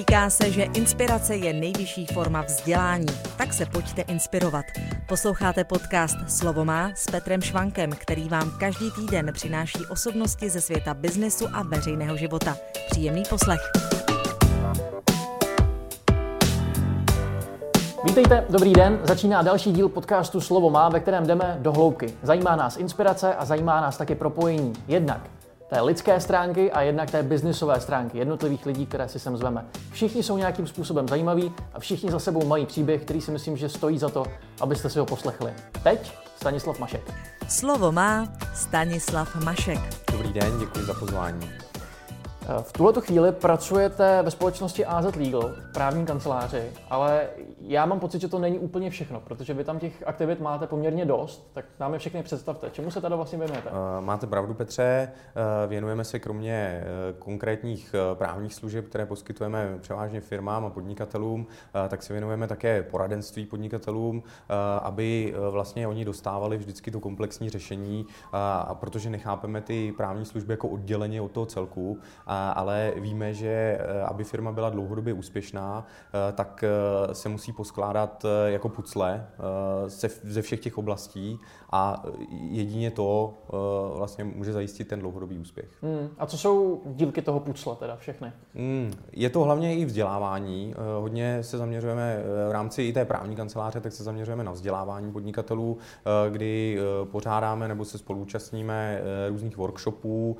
Říká se, že inspirace je nejvyšší forma vzdělání, tak se pojďte inspirovat. Posloucháte podcast Slovo má s Petrem Švankem, který vám každý týden přináší osobnosti ze světa biznesu a veřejného života. Příjemný poslech. Vítejte, dobrý den, začíná další díl podcastu Slovo má, ve kterém jdeme do hloubky. Zajímá nás inspirace a zajímá nás taky propojení jednak té lidské stránky a jednak té biznisové stránky jednotlivých lidí, které si sem zveme. Všichni jsou nějakým způsobem zajímaví a všichni za sebou mají příběh, který si myslím, že stojí za to, abyste si ho poslechli. Teď Stanislav Mašek. Slovo má Stanislav Mašek. Dobrý den, děkuji za pozvání. V tuhletu chvíli pracujete ve společnosti AZ Legal, právní kanceláři, ale já mám pocit, že to není úplně všechno, protože vy tam těch aktivit máte poměrně dost, tak nám je všechny představte. Čemu se teda vlastně věnujete? Máte pravdu, Petře, věnujeme se kromě konkrétních právních služeb, které poskytujeme převážně firmám a podnikatelům, tak se věnujeme také poradenství podnikatelům, aby vlastně oni dostávali vždycky to komplexní řešení, a protože nechápeme ty právní služby jako odděleně od toho celku, ale víme, že aby firma byla dlouhodobě úspěšná, tak se musí poskládat jako pucle ze všech těch oblastí a jedině to vlastně může zajistit ten dlouhodobý úspěch. A co jsou dílky toho pucle teda všechny? Je to hlavně i vzdělávání. Hodně se zaměřujeme v rámci i té právní kanceláře, tak se zaměřujeme na vzdělávání podnikatelů, kdy pořádáme nebo se spoluúčastníme různých workshopů,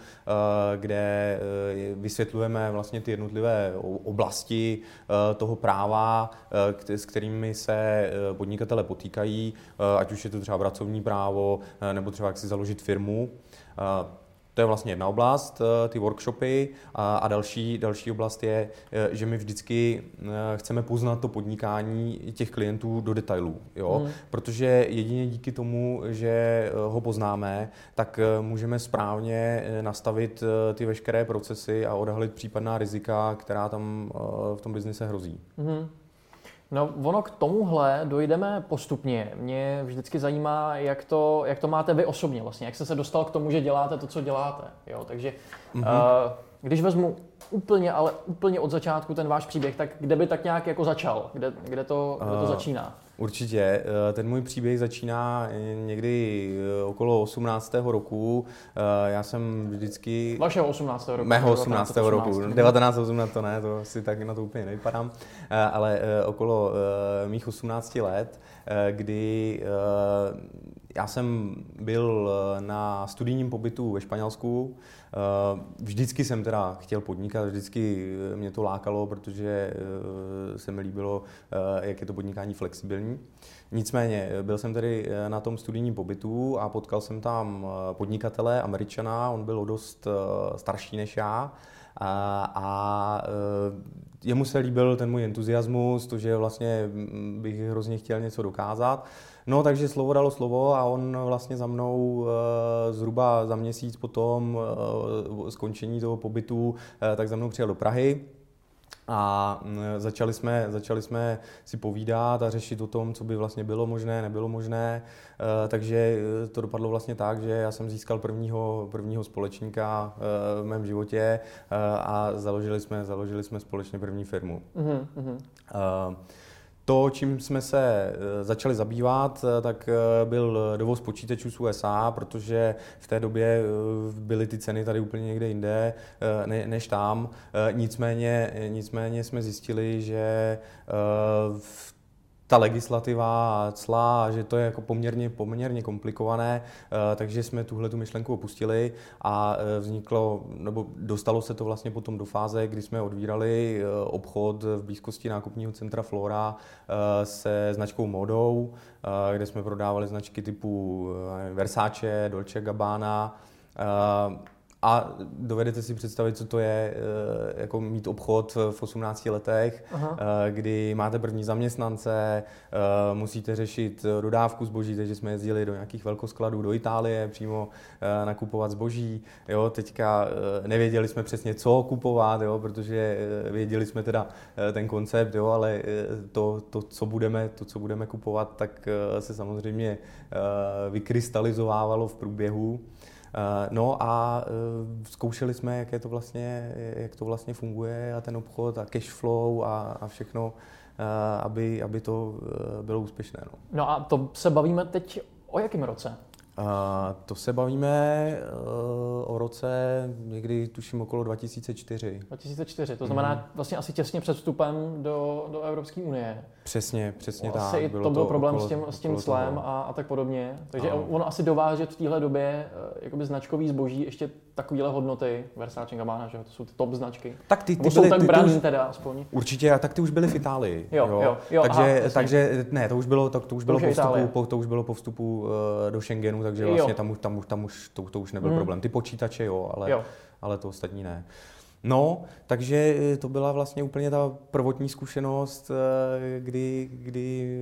kde vysvětlujeme vlastně ty jednotlivé oblasti toho práva, s kterými se podnikatelé potýkají, ať už je to třeba pracovní právo, nebo třeba jak si založit firmu. To je vlastně jedna oblast, ty workshopy, a další oblast je, že my vždycky chceme poznat to podnikání těch klientů do detailů, jo? Protože jedině díky tomu, že ho poznáme, tak můžeme správně nastavit ty veškeré procesy a odhalit případná rizika, která tam v tom biznise hrozí. No, ono k tomuhle dojdeme postupně. Mě vždycky zajímá, jak to máte vy osobně vlastně, jak jste se dostal k tomu, že děláte to, co děláte. Jo? Takže když vezmu úplně od začátku ten váš příběh, tak kde by tak nějak jako začal? Kde to začíná? Určitě. Ten můj příběh začíná někdy okolo 18. roku. Já jsem vždycky... Vašeho 18. roku? Mého 18. roku. 1918 to ne, to asi tak na to úplně nevypadám. Ale okolo mých 18 let, kdy já jsem byl na studijním pobytu ve Španělsku. Vždycky jsem teda chtěl podnikat, vždycky mě to lákalo, protože se mi líbilo, jak je to podnikání flexibilní. Nicméně byl jsem tedy na tom studijním pobytu a potkal jsem tam podnikatele, Američana, on byl o dost starší než já. A jemu se líbil ten můj entuziasmus, to, že vlastně bych hrozně chtěl něco dokázat. No, takže slovo dalo slovo a on vlastně za mnou zhruba za měsíc po tom skončení toho pobytu, tak za mnou přijel do Prahy. A začali jsme si povídat a řešit o tom, co by vlastně bylo možné, nebylo možné. Takže to dopadlo vlastně tak, že já jsem získal prvního společníka v mém životě a založili jsme společně první firmu. To, čím jsme se začali zabývat, tak byl dovoz počítačů z USA, protože v té době byly ty ceny tady úplně někde jinde než tam. Nicméně jsme zjistili, že ta legislativa a cla, že to je jako poměrně komplikované, takže jsme tuhletu myšlenku opustili a dostalo se to vlastně potom do fáze, kdy jsme otvírali obchod v blízkosti nákupního centra Flora se značkou Modou, kde jsme prodávali značky typu Versace, Dolce & Gabbana. A dovedete si představit, co to je jako mít obchod v 18 letech, kdy máte první zaměstnance, musíte řešit dodávku zboží, takže jsme jezdili do nějakých velkoskladů do Itálie přímo nakupovat zboží. Jo, teďka nevěděli jsme přesně, co kupovat, jo, protože věděli jsme teda ten koncept, jo, ale to, co budeme kupovat, tak se samozřejmě vykrystalizovávalo v průběhu. No a zkoušeli jsme, jak to vlastně funguje a ten obchod a cash flow a všechno, aby to bylo úspěšné. No a to se bavíme teď o jakém roce? To se bavíme o roce někdy tuším okolo 2004. 2004, to znamená vlastně asi těsně před vstupem do Evropské unie. Přesně tak. Asi to byl problém s tím clem a tak podobně. Takže ono asi dovážet v téhle době jakoby značkový zboží ještě takovéhle hodnoty, Versace, Gabbana, že to jsou ty top značky. Tak ty jsou tak brandní teda aspoň. Určitě, a tak ty už byly v Itálii. Jo. Takže ne, to už bylo po vstupu do Schengenu, takže vlastně tam už to už nebyl problém. Ty počítače ale to ostatní ne. No, takže to byla vlastně úplně ta prvotní zkušenost, kdy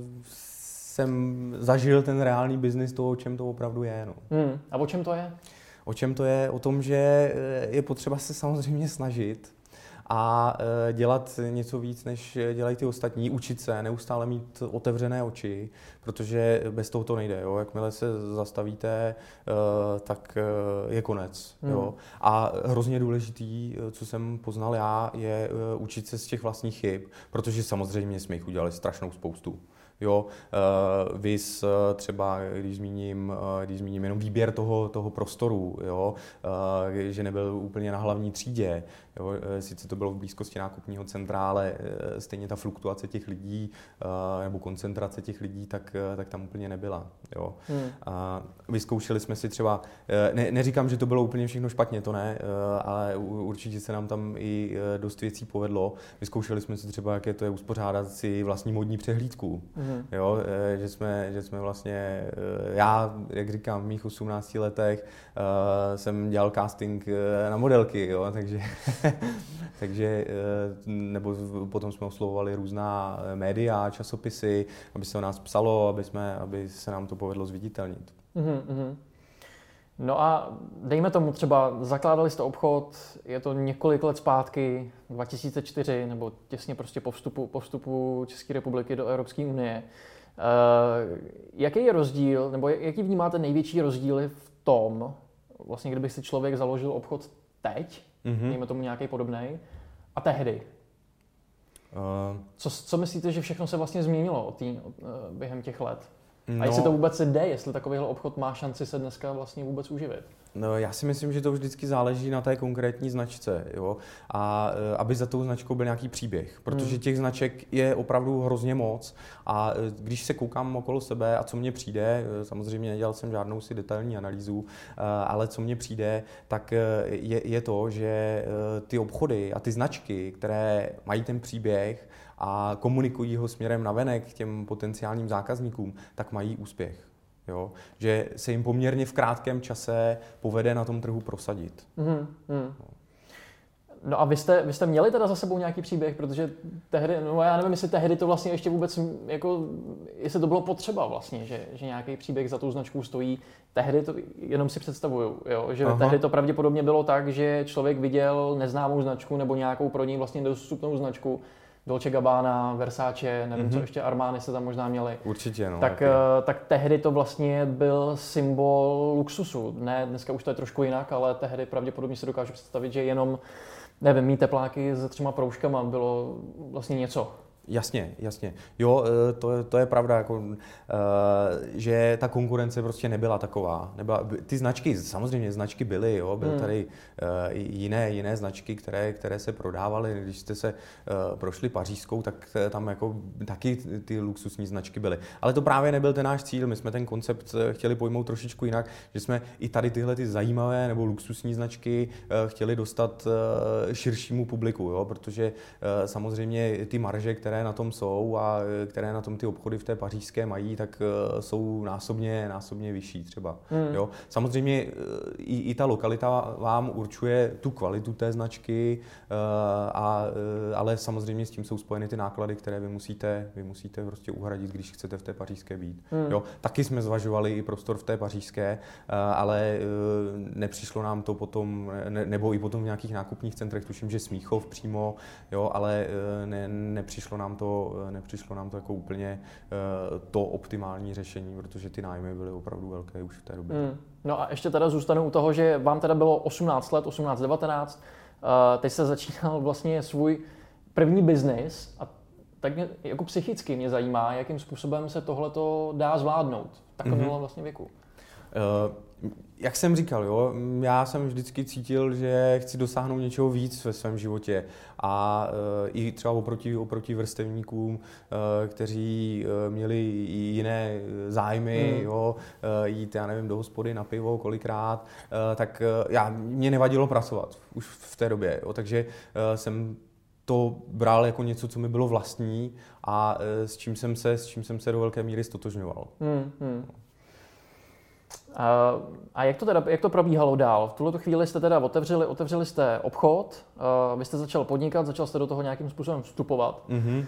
jsem zažil ten reálný biznis toho, o čem to opravdu je. A o čem to je? O čem to je? O tom, že je potřeba se samozřejmě snažit a dělat něco víc, než dělají ty ostatní, učit se, neustále mít otevřené oči, protože bez toho to nejde. Jo? Jakmile se zastavíte, tak je konec. Jo? A hrozně důležitý, co jsem poznal já, je učit se z těch vlastních chyb, protože samozřejmě jsme jich udělali strašnou spoustu. Jo, vys třeba, když zmíním jenom výběr toho prostoru, jo, že nebyl úplně na hlavní třídě, jo, sice to bylo v blízkosti nákupního centra, ale stejně ta fluktuace těch lidí nebo koncentrace těch lidí, tak tam úplně nebyla. Jo. Vyzkoušeli jsme si třeba, neříkám, že to bylo úplně všechno špatně, to ne, ale určitě se nám tam i dost věcí povedlo. Vyzkoušeli jsme si třeba, jak to je uspořádat si vlastní modní přehlídku. Jo, že jsme vlastně, já, jak říkám, v mých 18 letech jsem dělal casting na modelky, jo, takže nebo potom jsme oslovovali různá média, časopisy, aby se o nás psalo, aby se nám to povedlo zviditelnit. No a dejme tomu třeba, zakládali jste obchod, je to několik let zpátky, 2004, nebo těsně prostě po vstupu České republiky do Evropské unie. Jaký je rozdíl, nebo jaký vnímáte největší rozdíly v tom, vlastně kdyby si člověk založil obchod teď, dejme tomu nějaký podobnej, a tehdy? Co myslíte, že všechno se vlastně změnilo během těch let? A jestli to vůbec se jde, jestli takovýhle obchod má šanci se dneska vlastně vůbec uživit? No, já si myslím, že to vždycky záleží na té konkrétní značce, jo? A aby za tou značkou byl nějaký příběh, protože těch značek je opravdu hrozně moc a když se koukám okolo sebe a co mně přijde, samozřejmě nedělal jsem žádnou si detailní analýzu, ale co mně přijde, tak je to, že ty obchody a ty značky, které mají ten příběh a komunikují ho směrem navenek k těm potenciálním zákazníkům, tak mají úspěch. Jo? Že se jim poměrně v krátkém čase povede na tom trhu prosadit. No a vy jste měli teda za sebou nějaký příběh, protože tehdy, no já nevím, jestli tehdy to vlastně ještě vůbec, jako, jestli to bylo potřeba vlastně, že nějaký příběh za tou značkou stojí. Tehdy to jenom si představuju, jo? Že tehdy to pravděpodobně bylo tak, že člověk viděl neznámou značku nebo nějakou pro něj vlastně dostupnou značku, Dolce Gabbana, Versace, nevím, co ještě Armani se tam možná měli. Určitě, no. Tak tehdy to vlastně byl symbol luxusu. Ne, dneska už to je trošku jinak, ale tehdy pravděpodobně si dokážu představit, že jenom, nevím, mít tepláky se 3 proužkama bylo vlastně něco. Jasně. Jo, to je pravda, jako, že ta konkurence prostě nebyla taková. Ty značky, samozřejmě značky byly, jo, byly tady jiné značky, které se prodávaly. Když jste se prošli Pařížskou, tak tam jako taky ty luxusní značky byly. Ale to právě nebyl ten náš cíl. My jsme ten koncept chtěli pojmout trošičku jinak, že jsme i tady tyhle ty zajímavé nebo luxusní značky chtěli dostat širšímu publiku, jo, protože samozřejmě ty marže, které na tom jsou a které na tom ty obchody v té pařížské mají, tak jsou násobně vyšší třeba. Jo? Samozřejmě i ta lokalita vám určuje tu kvalitu té značky, ale samozřejmě s tím jsou spojeny ty náklady, které vy musíte prostě uhradit, když chcete v té pařížské být. Jo? Taky jsme zvažovali i prostor v té pařížské, ale nepřišlo nám to potom, nebo i potom v nějakých nákupních centrech, tuším, že Smíchov přímo, jo? Ale nepřišlo nám nepřišlo nám to jako úplně to optimální řešení, protože ty nájmy byly opravdu velké už v té době. No a ještě teda zůstanu u toho, že vám teda bylo 18 let, 18-19, teď se začínal vlastně svůj první biznis a tak mě, jako psychicky mě zajímá, jakým způsobem se tohleto dá zvládnout v takovém vlastně věku. Jak jsem říkal, jo, já jsem vždycky cítil, že chci dosáhnout něčeho víc ve svém životě a i třeba oproti vrstevníkům, kteří měli jiné zájmy, jo, jít, já nevím, do hospody na pivo kolikrát, tak mě nevadilo pracovat už v té době, jo, takže jsem to bral jako něco, co mi bylo vlastní a s čím jsem se do velké míry ztotožňoval. A jak to probíhalo dál? V tuto chvíli jste teda otevřeli jste obchod, vy jste začal podnikat, začal jste do toho nějakým způsobem vstupovat.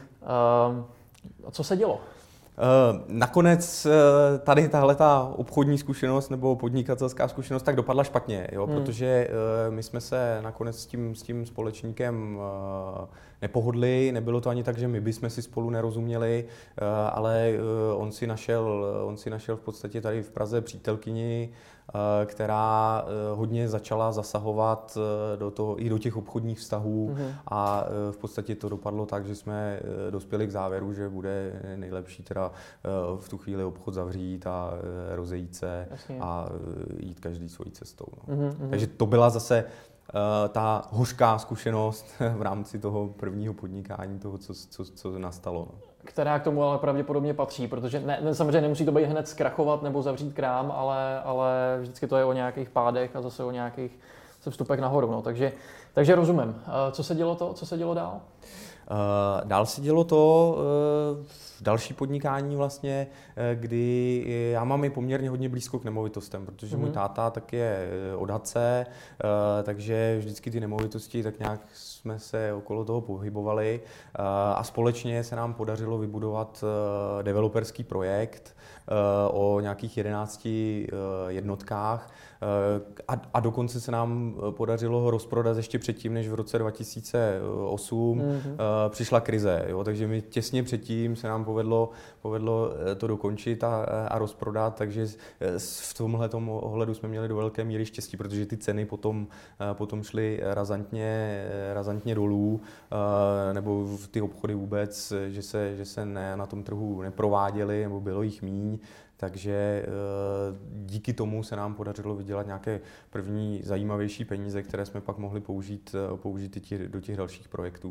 Co se dělo? Nakonec tady tahleta obchodní zkušenost nebo podnikatelská zkušenost tak dopadla špatně, jo? Protože my jsme se nakonec s tím společníkem nepohodli, nebylo to ani tak, že my bychom si spolu nerozuměli, ale on si našel v podstatě tady v Praze přítelkyni, která hodně začala zasahovat do těch obchodních vztahů a v podstatě to dopadlo tak, že jsme dospěli k závěru, že bude nejlepší teda v tu chvíli obchod zavřít a rozejít se a jít každý svojí cestou. No. Takže to byla zase ta hořká zkušenost v rámci toho prvního podnikání, toho, co nastalo. No. Která k tomu ale pravděpodobně patří, protože samozřejmě nemusí to být hned zkrachovat nebo zavřít krám, ale vždycky to je o nějakých pádech a zase o nějakých vstupech nahoru. No. Takže rozumím. Co se dělo dál? Dál se dělo to další podnikání vlastně, kdy já mám i poměrně hodně blízko k nemovitostem, protože můj táta tak je od Hradce, takže vždycky ty nemovitosti tak nějak jsme se okolo toho pohybovali a společně se nám podařilo vybudovat developerský projekt o nějakých 11 jednotkách a dokonce se nám podařilo ho rozprodat ještě předtím, než v roce 2008 přišla krize. Jo? Takže my těsně předtím se nám povedlo to dokončit a rozprodat, takže v tomhletom ohledu jsme měli do velké míry štěstí, protože ty ceny potom šly razantně dolů, nebo ty obchody vůbec, že se na tom trhu neprováděly, nebo bylo jich míň. Takže díky tomu se nám podařilo vydělat nějaké první zajímavější peníze, které jsme pak mohli použít do těch dalších projektů.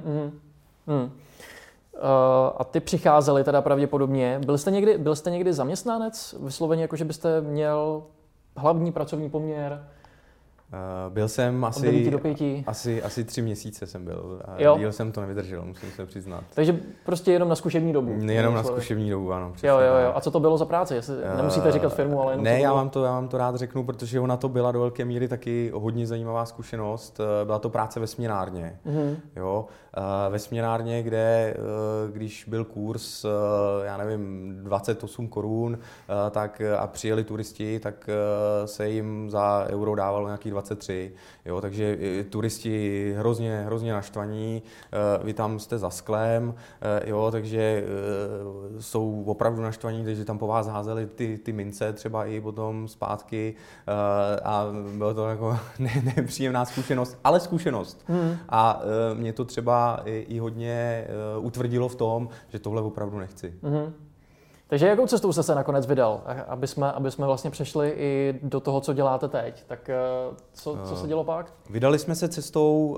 A ty přicházeli teda pravděpodobně. Byl jste někdy zaměstnanec? Vysloveně jako, že byste měl hlavní pracovní poměr? Byl jsem asi 3 měsíce jsem byl. Díl jsem to nevydržel, musím se přiznat. Takže prostě jenom na zkušební dobu. Jenom na zkušební dobu, ano. Jo. A co to bylo za práci? Nemusíte říkat firmu, ale jenom... Ne, já vám to rád řeknu, protože ona to byla do velké míry taky hodně zajímavá zkušenost. Byla to práce ve směnárně. Jo? Ve směnárně, kde když byl kurz, já nevím, 28 korun, tak a přijeli turisti, tak se jim za euro dávalo nějakých 23, jo, takže turisti hrozně naštvaní, vy tam jste za sklem, jo, takže jsou opravdu naštvaní, takže tam po vás házeli ty mince třeba i potom zpátky a bylo to jako nepříjemná zkušenost, ale zkušenost. A mě to třeba i hodně utvrdilo v tom, že tohle opravdu nechci. Takže jakou cestou jste se nakonec vydal, aby jsme vlastně přešli i do toho, co děláte teď? Tak co se dělo pak? Vydali jsme se cestou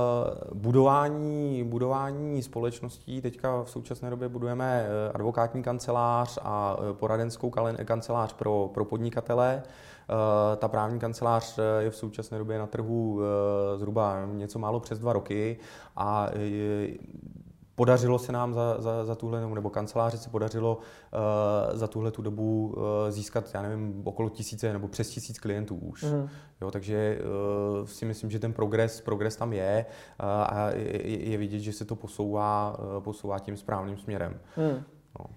budování společností. Teďka v současné době budujeme advokátní kancelář a poradenskou kancelář pro podnikatele. Ta právní kancelář je v současné době na trhu zhruba něco málo přes 2 roky a podařilo se nám za tuhle, nebo kanceláři se podařilo za tuhle tu dobu získat, já nevím, okolo 1000 nebo přes 1000 klientů už. Jo, takže si myslím, že ten progres tam je a je vidět, že se to posouvá tím správným směrem. No.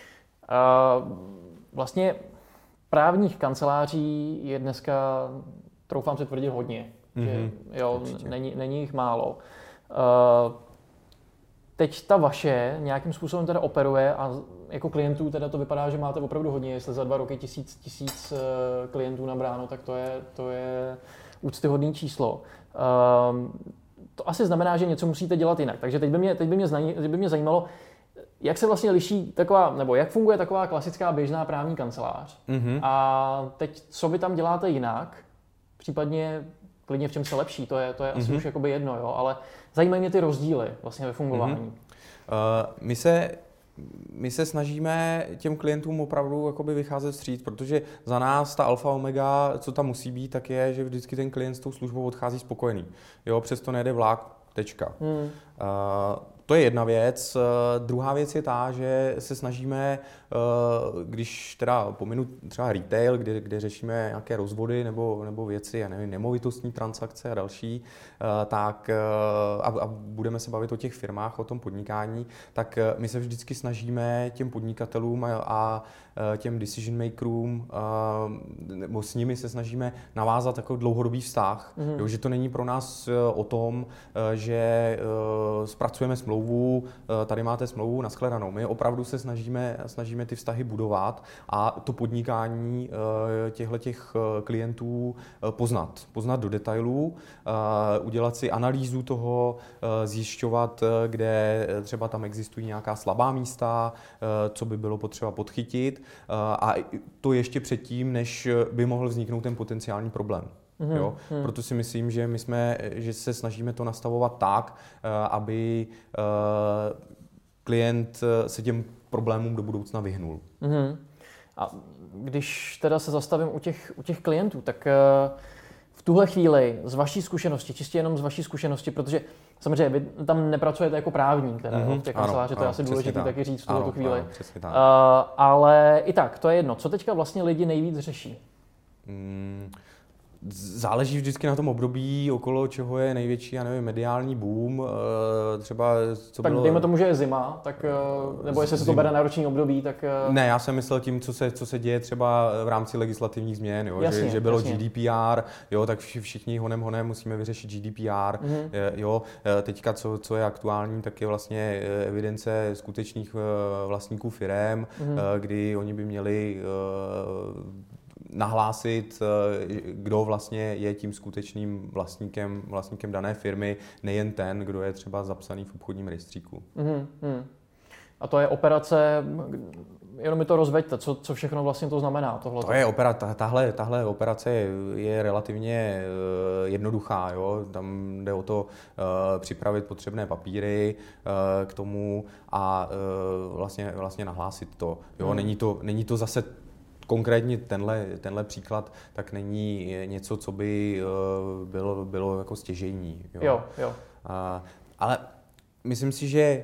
Vlastně právních kanceláří je dneska, troufám se tvrdit, hodně. Že, jo, není jich málo. teď ta vaše nějakým způsobem teda operuje a jako klientů teda to vypadá, že máte opravdu hodně, jestli za 2 roky tisíc klientů nabráno, tak to je úctyhodné číslo. To asi znamená, že něco musíte dělat jinak. Takže teď by mě zajímalo, jak se vlastně liší taková, nebo jak funguje taková klasická běžná právní kancelář. A teď, co vy tam děláte jinak, případně klidně v čem se lepší, to je asi už jakoby jedno, jo, ale zajímají mě ty rozdíly vlastně ve fungování. My se snažíme těm klientům opravdu jakoby vycházet vstříc, protože za nás ta alfa omega, co tam musí být, tak je, že vždycky ten klient s tou službou odchází spokojený. Jo, přesto nejde vlak, tečka. To je jedna věc. Druhá věc je ta, že se snažíme, když teda pominu třeba retail, kde řešíme nějaké rozvody nebo věci, já nevím, nemovitostní transakce a další, tak a budeme se bavit o těch firmách, o tom podnikání, tak my se vždycky snažíme těm podnikatelům a těm decision makerům, nebo s nimi se snažíme navázat takový dlouhodobý vztah. Jo, že to není pro nás o tom, že zpracujeme smlouvu, tady máte smlouvu, nashledanou. My opravdu se snažíme ty vztahy budovat a to podnikání těchto klientů poznat do detailů, udělat si analýzu toho, zjišťovat, kde třeba tam existují nějaká slabá místa, co by bylo potřeba podchytit, a to ještě předtím, než by mohl vzniknout ten potenciální problém. Jo? Proto si myslím, že že se snažíme to nastavovat tak, aby klient se těm problémům do budoucna vyhnul. A když teda se zastavím u těch klientů, tak v tuhle chvíli z vaší zkušenosti, čistě jenom z vaší zkušenosti, protože samozřejmě vy tam nepracujete jako právník, v té kanceláři, to je asi důležité taky říct v tuhle chvíli. Ale i tak, to je jedno. Co teďka vlastně lidi nejvíc řeší? Záleží vždycky na tom období, okolo čeho je největší, já nevím, mediální boom, třeba co tak bylo... dejme tomu, že je zima, tak, nebo jestli se to bere na roční období, tak... Ne, já jsem myslel tím, co se děje třeba v rámci legislativních změn, jo? Jasně, že bylo jasně. GDPR, jo, tak všichni honem musíme vyřešit GDPR, jo, teďka co je aktuální, tak je vlastně evidence skutečných vlastníků firem, kdy oni by měli nahlásit, kdo vlastně je tím skutečným vlastníkem dané firmy, nejen ten, kdo je třeba zapsaný v obchodním rejstříku. A to je operace, jenom mi to rozveďte, co všechno vlastně to znamená tohleto? To je tahle operace je relativně jednoduchá, jo? Tam jde o to připravit potřebné papíry k tomu a vlastně nahlásit to. Jo? Není to zase konkrétně tenhle příklad, tak není něco, co by bylo jako stěžejní. Jo. Ale myslím si, že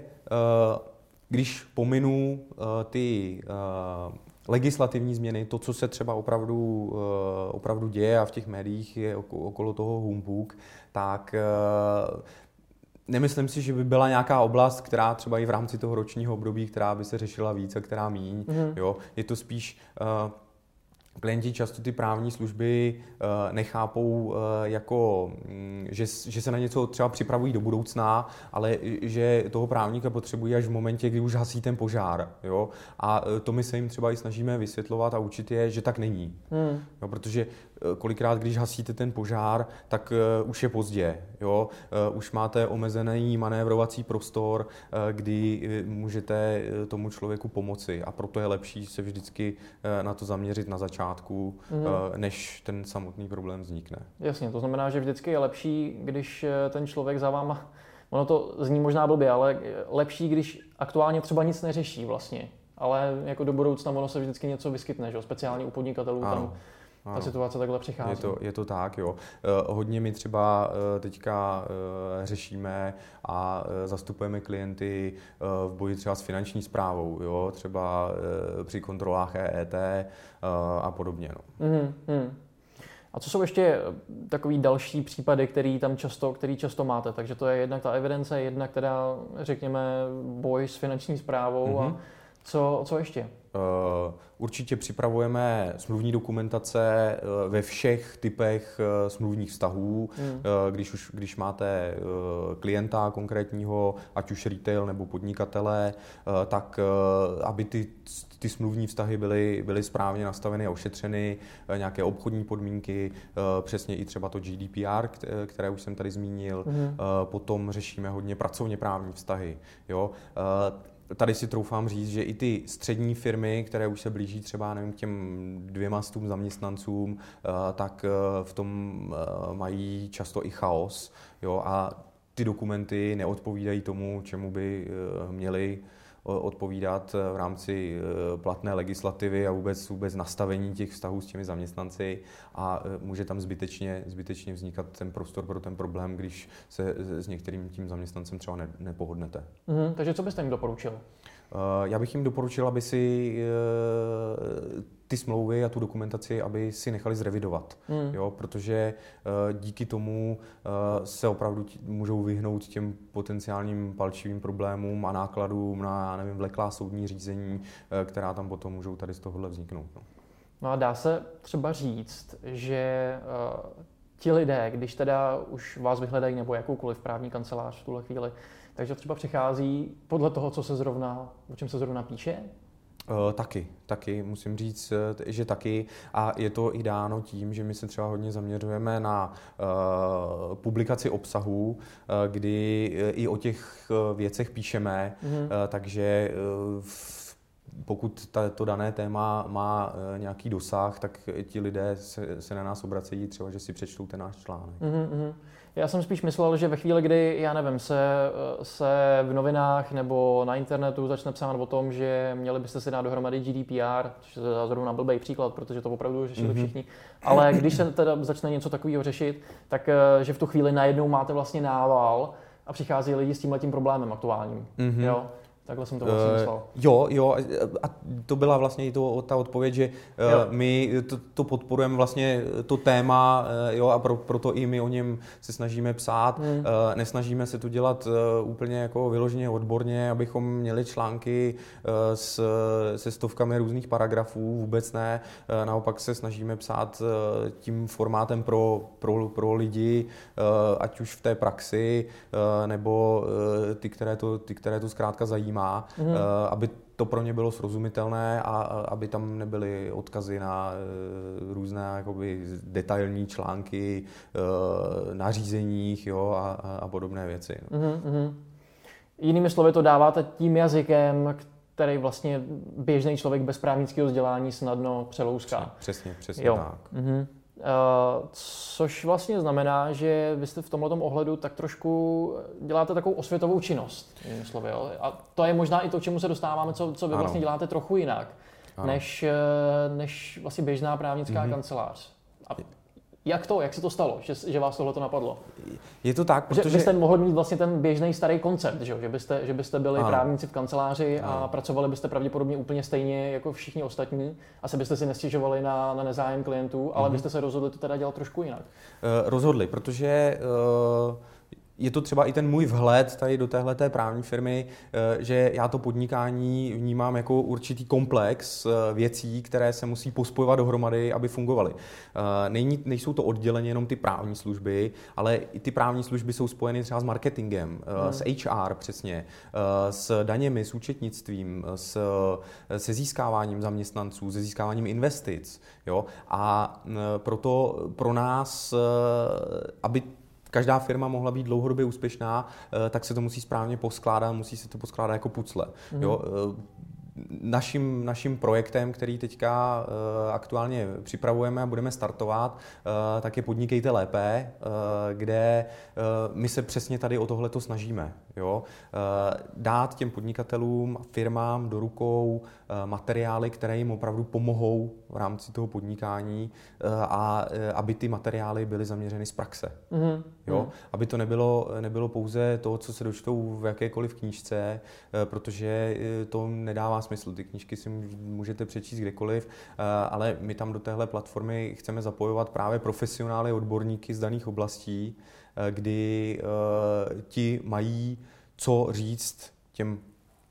když pominu ty legislativní změny, to, co se třeba opravdu děje a v těch médiích je okolo toho humbug, tak nemyslím si, že by byla nějaká oblast, která třeba i v rámci toho ročního období, která by se řešila víc a která míň. Jo? Je to spíš... Klienti často ty právní služby nechápou jako, že se na něco třeba připravují do budoucna, ale že toho právníka potřebují až v momentě, kdy už hasí ten požár. Jo? A to my se jim třeba i snažíme vysvětlovat a učit je, že tak není. Jo? Protože kolikrát, když hasíte ten požár, tak už je pozdě. Jo? Už máte omezený manévrovací prostor, kdy můžete tomu člověku pomoci. A proto je lepší se vždycky na to zaměřit na začátku, než ten samotný problém vznikne. Jasně, to znamená, že vždycky je lepší, když ten člověk za váma, ono to zní možná blbě, ale lepší, když aktuálně třeba nic neřeší vlastně. Ale jako do budoucna ono se vždycky něco vyskytne, že? Speciálně u podnikatelů tam ta situace takhle přichází. Je to tak, jo. Hodně my třeba teďka řešíme a zastupujeme klienty v boji třeba s finanční správou, jo, třeba při kontrolách EET a podobně. No. A co jsou ještě takový další případy, který často máte? Takže to je jednak ta evidence, jednak teda řekněme boj s finanční správou a Co ještě? Určitě připravujeme smluvní dokumentace ve všech typech smluvních vztahů. Když máte klienta konkrétního, ať už retail nebo podnikatele, tak aby ty smluvní vztahy byly správně nastaveny a ošetřeny, nějaké obchodní podmínky, přesně i třeba to GDPR, které už jsem tady zmínil. Potom řešíme hodně pracovně právní vztahy. Jo? Tady si troufám říct, že i ty střední firmy, které už se blíží třeba nevím, k těm 200 zaměstnancům, tak v tom mají často i chaos. Jo? A ty dokumenty neodpovídají tomu, čemu by měly odpovídat v rámci platné legislativy a vůbec nastavení těch vztahů s těmi zaměstnanci a může tam zbytečně vznikat ten prostor pro ten problém, když se s některým tím zaměstnancem třeba nepohodnete. Takže co byste jim doporučil? Já bych jim doporučil, aby si ty smlouvy a tu dokumentaci, aby si nechali zrevidovat, jo, protože díky tomu se opravdu můžou vyhnout těm potenciálním palčivým problémům a nákladům na, vleklá soudní řízení, která tam potom můžou tady z tohohle vzniknout. No a dá se třeba říct, že ti lidé, když teda už vás vyhledají nebo jakoukoliv právní kancelář v tuhle chvíli, takže třeba přichází podle toho, o čem se zrovna píše? Taky, musím říct, že taky. A je to i dáno tím, že my se třeba hodně zaměřujeme na publikaci obsahu, kdy i o těch věcech píšeme, takže pokud to dané téma má nějaký dosah, tak ti lidé se na nás obracejí třeba, že si přečtou ten náš článek. Já jsem spíš myslel, že ve chvíli, kdy, já nevím, se v novinách nebo na internetu začne psát o tom, že měli byste si dát dohromady GDPR, což je zrovna blbej příklad, protože to opravdu řešili všichni, ale když se teda začne něco takového řešit, tak že v tu chvíli najednou máte vlastně nával a přichází lidi s tímhletím problémem aktuálním. Jo? Takhle jsem to vlastně myslel. Jo, a to byla vlastně i ta odpověď, že my to podporujeme vlastně to téma, jo, a proto i my o něm se snažíme psát. Nesnažíme se to dělat úplně jako vyloženě odborně, abychom měli články se stovkami různých paragrafů, vůbec ne. Naopak se snažíme psát tím formátem pro lidi, ať už v té praxi, nebo ty, které to zkrátka zajímá. Aby to pro ně bylo srozumitelné a aby tam nebyly odkazy na různé jakoby detailní články, nařízeních, jo, a podobné věci. Jinými slovy to dáváte tím jazykem, který vlastně běžný člověk bez právnického vzdělání snadno přelouská. Přesně jo. tak. Což vlastně znamená, že vy jste v tomhletom ohledu tak trošku děláte takovou osvětovou činnost, jinými slovy, jo? A to je možná i to, čemu se dostáváme, co vy vlastně děláte trochu jinak, než vlastně běžná právnická kancelář. A jak se to stalo, že vás tohleto napadlo? Je to tak, protože... Že byste mohli mít vlastně ten běžný starý koncept, že byste byli právníci v kanceláři a pracovali byste pravděpodobně úplně stejně jako všichni ostatní. Asi byste si nestěžovali na nezájem klientů, ale byste se rozhodli to teda dělat trošku jinak. Rozhodli, protože... Je to třeba i ten můj vhled tady do téhleté právní firmy, že já to podnikání vnímám jako určitý komplex věcí, které se musí pospojovat dohromady, aby fungovaly. Nejsou to odděleně jenom ty právní služby, ale i ty právní služby jsou spojeny třeba s marketingem, s HR přesně, s daněmi, s účetnictvím, se získáváním zaměstnanců, se získáváním investic. Jo? A proto pro nás, aby každá firma mohla být dlouhodobě úspěšná, tak se to musí správně poskládat, musí se to poskládat jako pucle. Jo? Naším projektem, který teďka aktuálně připravujeme a budeme startovat, tak je Podnikejte lépe, kde my se přesně tady o tohleto snažíme. Jo? Dát těm podnikatelům a firmám do rukou materiály, které jim opravdu pomohou v rámci toho podnikání a aby ty materiály byly zaměřeny z praxe. Jo? Aby to nebylo pouze to, co se dočtou v jakékoliv knížce, protože to nedává smysl. Ty knížky si můžete přečíst kdekoliv, ale my tam do téhle platformy chceme zapojovat právě profesionály, odborníky z daných oblastí, kdy ti mají co říct těm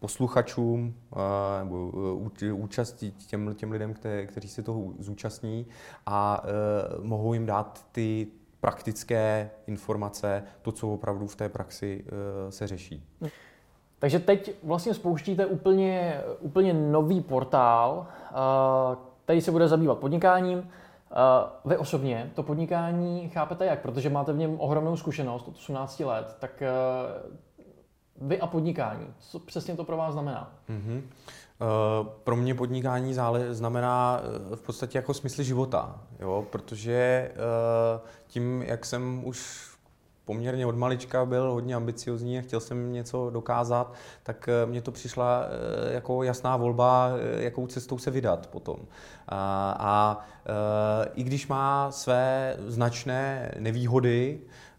posluchačům nebo účastí těm lidem, kteří se toho zúčastní a mohou jim dát ty praktické informace, to, co opravdu v té praxi se řeší. Takže teď vlastně spouštíte úplně nový portál, který se bude zabývat podnikáním. Vy osobně to podnikání chápete jak? Protože máte v něm ohromnou zkušenost od 18 let, tak vy a podnikání, co přesně to pro vás znamená? Pro mě podnikání znamená v podstatě jako smysl života, jo? Protože tím, jak jsem už poměrně od malička byl hodně ambiciozní a chtěl jsem něco dokázat, tak mně to přišla jako jasná volba, jakou cestou se vydat potom. I když má své značné nevýhody,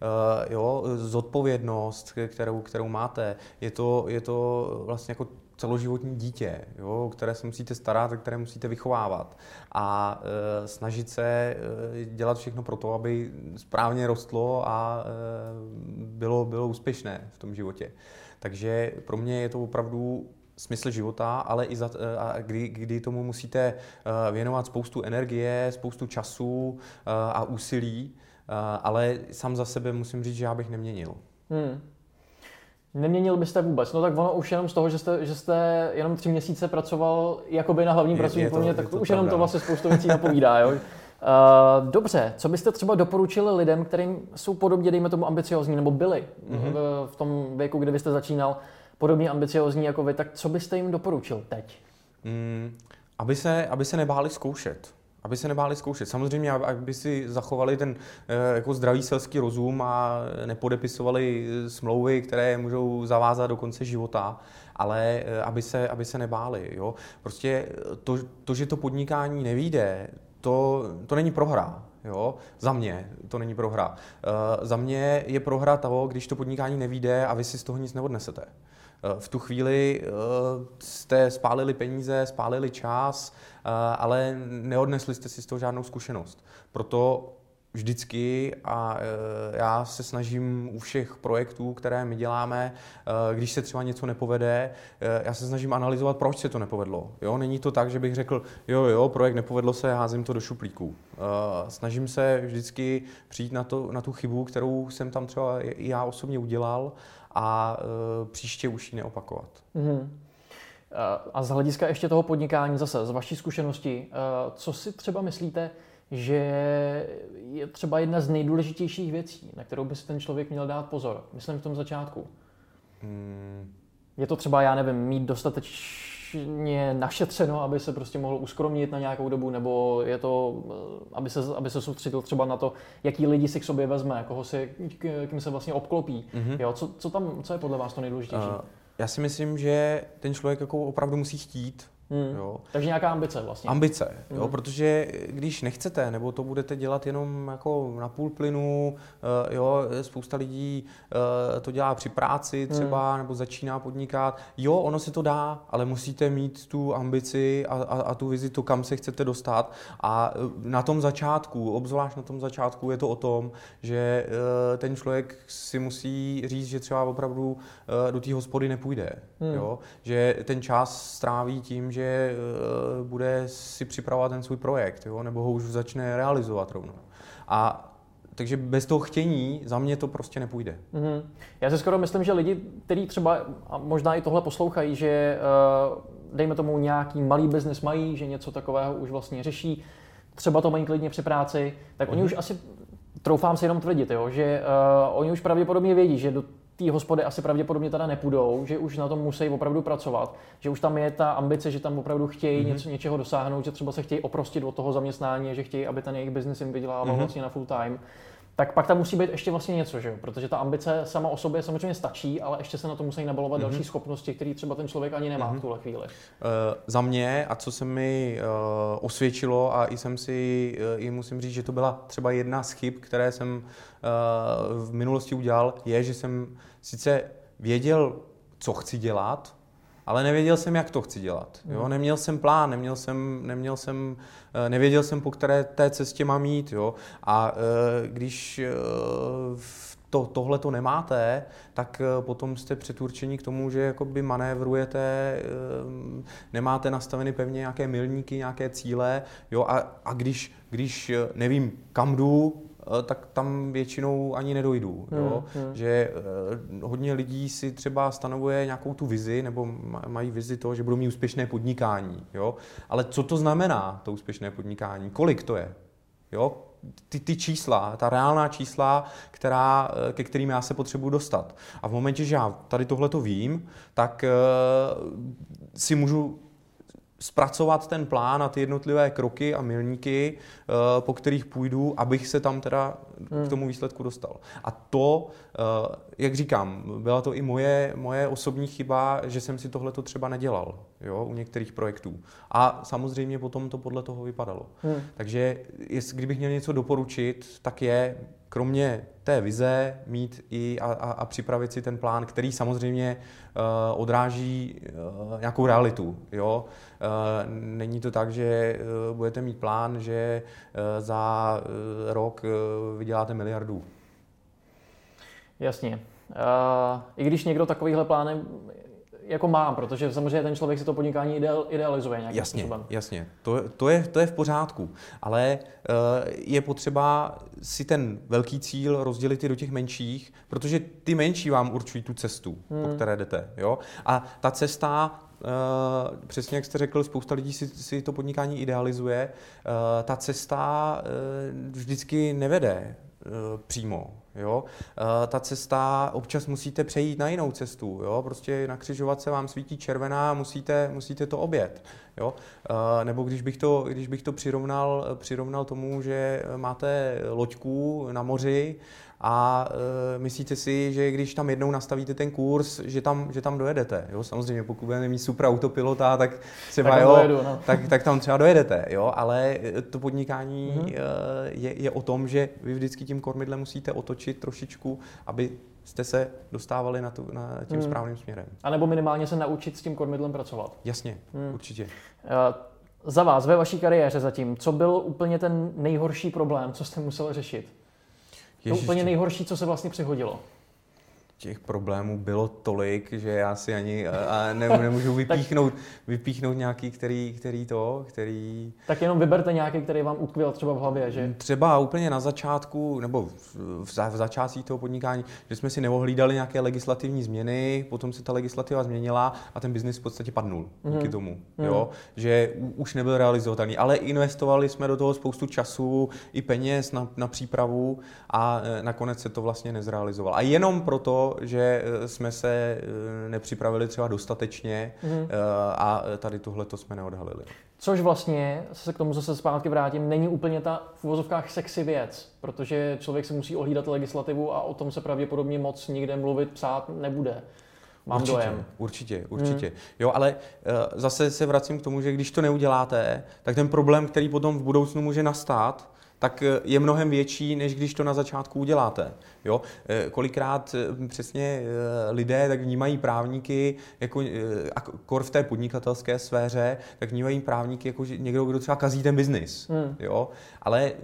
zodpovědnost, kterou máte, je to vlastně jako celoživotní dítě, jo, které se musíte starat, které musíte vychovávat a snažit se dělat všechno pro to, aby správně rostlo a bylo úspěšné v tom životě. Takže pro mě je to opravdu smysl života, ale i kdy tomu musíte věnovat spoustu energie, spoustu času a úsilí, ale sám za sebe musím říct, že já bych neměnil. Neměnil byste vůbec. No tak ono už jenom z toho, že jste jenom 3 měsíce pracoval jakoby na hlavním pracovním poměru, tak už jenom to vlastně spoustu věcí napovídá. Jo? Dobře, co byste třeba doporučili lidem, kterým jsou podobně, dejme tomu, ambiciozní, nebo byli v tom věku, kdy vy jste začínal, podobně ambiciozní jako vy, tak co byste jim doporučil teď? Aby se nebáli zkoušet. Samozřejmě, aby si zachovali ten jako zdravý selský rozum a nepodepisovali smlouvy, které můžou zavázat do konce života, ale aby se nebáli. Jo? Prostě to, že to podnikání nevyjde, to není prohra. Jo? Za mě to není prohra. Za mě je prohra toho, když to podnikání nevyjde a vy si z toho nic neodnesete. V tu chvíli jste spálili peníze, spálili čas, ale neodnesli jste si z toho žádnou zkušenost. Proto vždycky a já se snažím u všech projektů, které my děláme, když se třeba něco nepovede, já se snažím analyzovat, proč se to nepovedlo. Jo? Není to tak, že bych řekl, jo, projekt nepovedlo se, házím to do šuplíku. Snažím se vždycky přijít na tu chybu, kterou jsem tam třeba i já osobně udělal a příště už ji neopakovat. A z hlediska ještě toho podnikání zase, z vaší zkušenosti, co si třeba myslíte, že je třeba jedna z nejdůležitějších věcí, na kterou by si ten člověk měl dát pozor? Myslím v tom začátku. Je to třeba, já nevím, mít dostatečně našetřeno, aby se prostě mohl uskromnit na nějakou dobu, nebo je to, aby se soustředil třeba na to, jaký lidi si k sobě vezme, kým se vlastně obklopí. Jo, co je podle vás to nejdůležitější? Já si myslím, že ten člověk jako opravdu musí chtít. Jo. Takže nějaká ambice vlastně. Ambice, jo, protože když nechcete, nebo to budete dělat jenom jako na půl plynu, jo, spousta lidí to dělá při práci třeba, nebo začíná podnikat. Jo, ono se to dá, ale musíte mít tu ambici a tu vizi, to, kam se chcete dostat. A na tom začátku, obzvlášť na tom začátku, je to o tom, že ten člověk si musí říct, že třeba opravdu do té hospody nepůjde. Jo? Že ten čas stráví tím, že bude si připravovat ten svůj projekt, jo? Nebo ho už začne realizovat rovnou. Takže bez toho chtění za mě to prostě nepůjde. Já si skoro myslím, že lidi, kteří třeba a možná i tohle poslouchají, že dejme tomu nějaký malý biznes mají, že něco takového už vlastně řeší, třeba to mají klidně při práci, tak oni už asi, troufám si jenom tvrdit, jo, že oni už pravděpodobně vědí, že do té hospody asi pravděpodobně teda nepůjdou, že už na tom musí opravdu pracovat, že už tam je ta ambice, že tam opravdu chtějí něčeho dosáhnout, že třeba se chtějí oprostit od toho zaměstnání, že chtějí, aby ten jejich biznis jim vydělával vlastně na full time. Tak pak tam musí být ještě vlastně něco, že jo? Protože ta ambice sama o sobě samozřejmě stačí, ale ještě se na to musí nabalovat další schopnosti, které třeba ten člověk ani nemá v tuhle chvíli. Za mě, a co se mi osvědčilo, a i musím říct, že to byla třeba jedna z chyb, které jsem v minulosti udělal, je, že jsem sice věděl, co chci dělat, ale nevěděl jsem, jak to chci dělat. Jo? Neměl jsem plán, nevěděl jsem, po které té cestě mám jít. Jo? A když v tohle to nemáte, tak potom jste předurčení k tomu, že jakoby manévrujete, nemáte nastaveny pevně nějaké milníky, nějaké cíle, jo, a když nevím, kam jdu, tak tam většinou ani nedojdu. Jo? Že hodně lidí si třeba stanovuje nějakou tu vizi, nebo mají vizi toho, že budou mít úspěšné podnikání. Jo? Ale co to znamená, to úspěšné podnikání? Kolik to je? Jo? Ty čísla, ta reálná čísla, ke kterým já se potřebuji dostat. A v momentě, že já tady tohleto vím, tak si můžu zpracovat ten plán a ty jednotlivé kroky a milníky, po kterých půjdu, abych se tam teda k tomu výsledku dostal. A to, jak říkám, byla to i moje osobní chyba, že jsem si tohleto třeba nedělal, jo, u některých projektů. A samozřejmě potom to podle toho vypadalo. Takže kdybych měl něco doporučit, tak je kromě té vize mít i a připravit si ten plán, který samozřejmě odráží nějakou realitu. Jo? Není to tak, že budete mít plán, že za rok vyděláte miliardu. Jasně. I když někdo takovýhle plány jako mám, protože samozřejmě ten člověk si to podnikání idealizuje nějakým způsobem. Jasně, to je v pořádku, ale je potřeba si ten velký cíl rozdělit i do těch menších, protože ty menší vám určují tu cestu, po které jdete. Jo? A ta cesta, přesně jak jste řekl, spousta lidí si to podnikání idealizuje, ta cesta vždycky nevede přímo. Jo? Ta cesta, občas musíte přejít na jinou cestu, jo? Prostě na křižovatce vám svítí červená, musíte to objet. Jo? Nebo když bych to přirovnal tomu, že máte loďku na moři a myslíte si, že když tam jednou nastavíte ten kurz, že tam dojedete. Jo? Samozřejmě, pokud budete mít super autopilota, tak třeba tak tam třeba dojedete. Jo? Ale to podnikání je o tom, že vy vždycky tím kormidlem musíte otočit trošičku, aby jste se dostávali na tím správným směrem. A nebo minimálně se naučit s tím kormidlem pracovat. Jasně, určitě. Za vás, ve vaší kariéře zatím, co byl úplně ten nejhorší problém, co jste museli řešit? To úplně nejhorší, co se vlastně přihodilo? Těch problémů bylo tolik, že já si ani nemůžu vypíchnout nějaký, který... Tak jenom vyberte nějaký, který vám utkvěl třeba v hlavě, že? Třeba úplně na začátku, nebo v začátcích toho podnikání, že jsme si neohlídali nějaké legislativní změny, potom se ta legislativa změnila a ten biznis v podstatě padnul díky tomu, jo? Že už nebyl realizovatelný, ale investovali jsme do toho spoustu času i peněz na přípravu a nakonec se to vlastně nezrealizovalo. A jenom proto, že jsme se nepřipravili třeba dostatečně a tady tohleto jsme neodhalili. Což vlastně, se k tomu zase zpátky vrátím, není úplně ta v uvozovkách sexy věc, protože člověk se musí ohlídat legislativu a o tom se pravděpodobně moc nikde mluvit, psát nebude. Mám dojem. Určitě. Jo, ale zase se vracím k tomu, že když to neuděláte, tak ten problém, který potom v budoucnu může nastat, tak je mnohem větší, než když to na začátku uděláte. Jo? Kolikrát přesně lidé tak vnímají právníky, jako, a kor v té podnikatelské sféře, tak vnímají právníky jako někdo, kdo třeba kazí ten biznis. Jo? Ale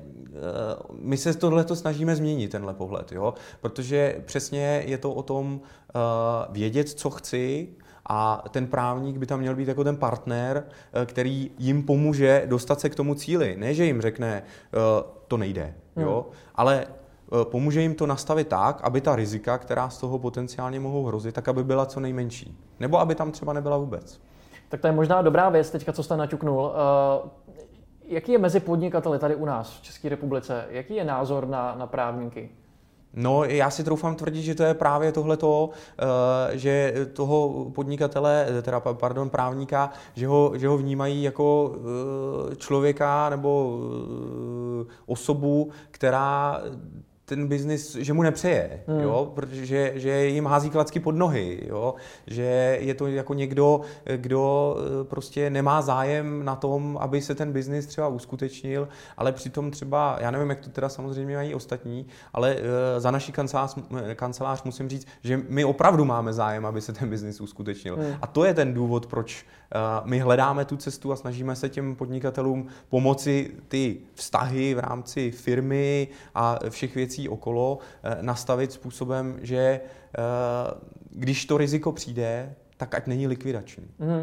my se tohleto snažíme změnit, tenhle pohled. Jo? Protože přesně je to o tom vědět, co chci, a ten právník by tam měl být jako ten partner, který jim pomůže dostat se k tomu cíli. Ne, že jim řekne, to nejde, jo? Ale pomůže jim to nastavit tak, aby ta rizika, která z toho potenciálně mohou hrozit, tak aby byla co nejmenší. Nebo aby tam třeba nebyla vůbec. Tak to je možná dobrá věc, teďka co jste naťuknul. Jaký je mezi podnikateli tady u nás v České republice? Jaký je názor na právníky? No, já si troufám tvrdit, že to je právě tohleto, že toho podnikatele, právníka, že ho vnímají jako člověka nebo osobu, která ten biznis, že mu nepřeje, jo? Protože že jim hází klacky pod nohy, jo? Že je to jako někdo, kdo prostě nemá zájem na tom, aby se ten biznis třeba uskutečnil, ale přitom třeba, já nevím, jak to teda samozřejmě mají ostatní, ale za naší kancelář musím říct, že my opravdu máme zájem, aby se ten biznis uskutečnil. A to je ten důvod, proč my hledáme tu cestu a snažíme se těm podnikatelům pomoci ty vztahy v rámci firmy a všech věcí věcí okolo nastavit způsobem, že když to riziko přijde, tak ať není likvidační.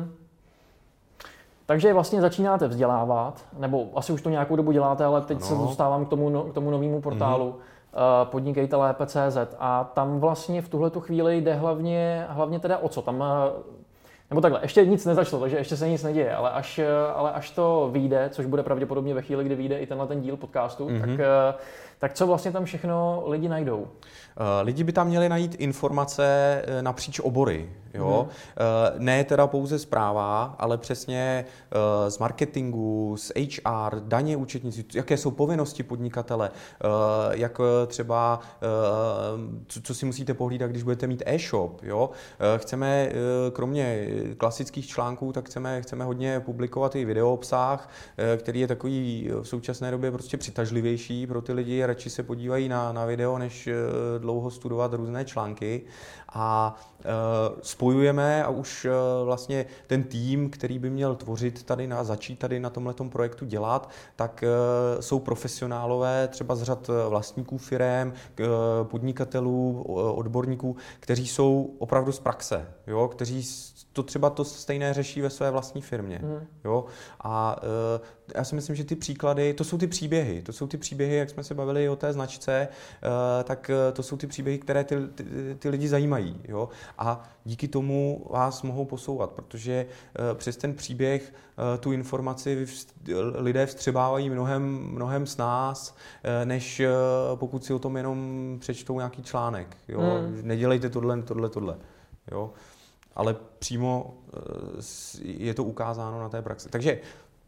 Takže vlastně začínáte vzdělávat, nebo asi už to nějakou dobu děláte, ale teď se dostávám k tomu novému portálu podnikejtelépe.cz a tam vlastně v tuhletu chvíli jde hlavně teda o co? Tam, nebo takhle, ještě nic nezačalo, takže ještě se nic neděje, ale až to vyjde, což bude pravděpodobně ve chvíli, kdy vyjde i ten díl podcastu, tak co vlastně tam všechno lidi najdou? Lidi by tam měli najít informace napříč obory. Jo? Ne teda pouze zpráva, ale přesně z marketingu, z HR, daně, účetnictví, jaké jsou povinnosti podnikatele, jak třeba, co si musíte pohlídat, když budete mít e-shop. Jo? Chceme, kromě klasických článků, tak chceme hodně publikovat i videoobsah, který je takový v současné době prostě přitažlivější pro ty lidi, radši se podívají na video, než dlouho studovat různé články. A spojujeme a už vlastně ten tým, který by měl tvořit začít tady na tomhletom projektu dělat, tak jsou profesionálové třeba z řad vlastníků firem, podnikatelů, odborníků, kteří jsou opravdu z praxe, jo? Kteří třeba to stejné řeší ve své vlastní firmě. Jo? A já si myslím, že ty příklady, to jsou ty příběhy, jak jsme se bavili o té značce, tak to jsou ty příběhy, které ty lidi zajímají. Jo? A díky tomu vás mohou posouvat, protože přes ten příběh tu informaci lidé vstřebávají mnohem s nás, než pokud si o tom jenom přečtou nějaký článek. Jo? Nedělejte tohle. Jo? Ale přímo je to ukázáno na té praxi. Takže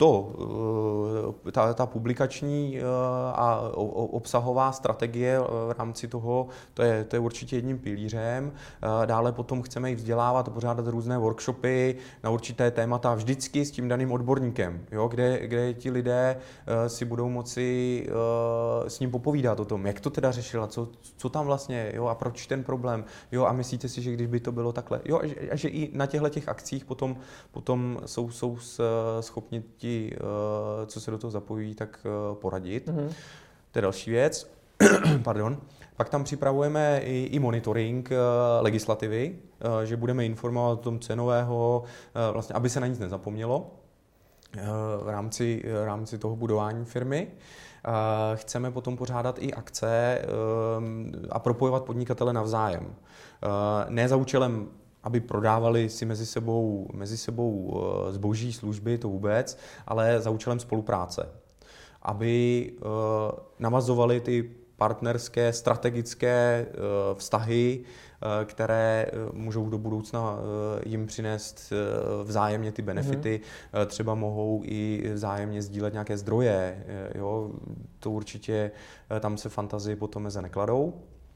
ta publikační a obsahová strategie v rámci toho, to je určitě jedním pilířem. Dále potom chceme i vzdělávat a pořádat různé workshopy na určité témata vždycky s tím daným odborníkem, jo, kde ti lidé si budou moci s ním popovídat o tom, jak to teda řešila, co tam vlastně, jo, a proč ten problém, jo, a myslíte si, že když by to bylo takhle, jo, a že i na těchto akcích potom jsou schopni co se do toho zapojí, tak poradit. To je další věc. Pardon. Pak tam připravujeme i monitoring legislativy, že budeme informovat o tom cenového, vlastně, aby se na nic nezapomnělo v rámci toho budování firmy. Chceme potom pořádat i akce a propojovat podnikatele navzájem. Ne za účelem, aby prodávali si mezi sebou zboží, služby, to vůbec, ale za účelem spolupráce. Aby navazovali ty partnerské, strategické vztahy, které můžou do budoucna jim přinést vzájemně ty benefity. Třeba mohou i vzájemně sdílet nějaké zdroje. Jo? To určitě tam se fantazii potom meze nekladou.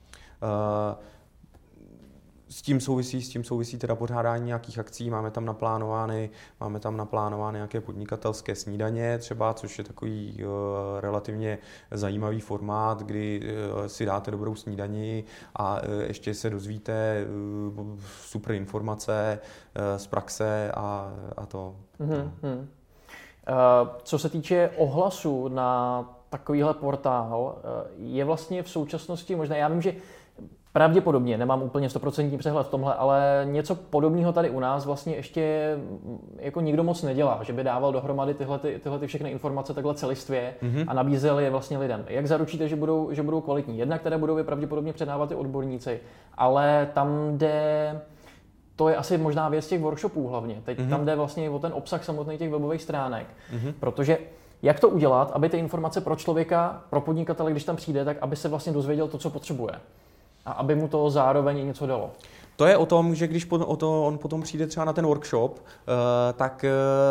S tím souvisí teda pořádání nějakých akcí, máme tam naplánované nějaké podnikatelské snídaně třeba, což je takový relativně zajímavý formát, kdy si dáte dobrou snídani a ještě se dozvíte super informace z praxe a to. Co se týče ohlasu na takovýhle portál, je vlastně v současnosti možná, já vím, že pravděpodobně, nemám úplně 100% přehled v tomhle, ale něco podobného tady u nás vlastně ještě jako nikdo moc nedělá, že by dával dohromady tyhle všechny informace takhle celistvě a nabízel je vlastně lidem. Jak zaručíte, že budou kvalitní? Jednak které budou je pravděpodobně předávat i odborníci, ale tam jde, to je asi možná věc těch workshopů hlavně. Teď tam jde vlastně o ten obsah samotných těch webových stránek, protože jak to udělat, aby ty informace pro člověka, pro podnikatele, když tam přijde, tak aby se vlastně dozvěděl to, co potřebuje. A aby mu to zároveň i něco dalo. To je o tom, že když on potom přijde třeba na ten workshop, tak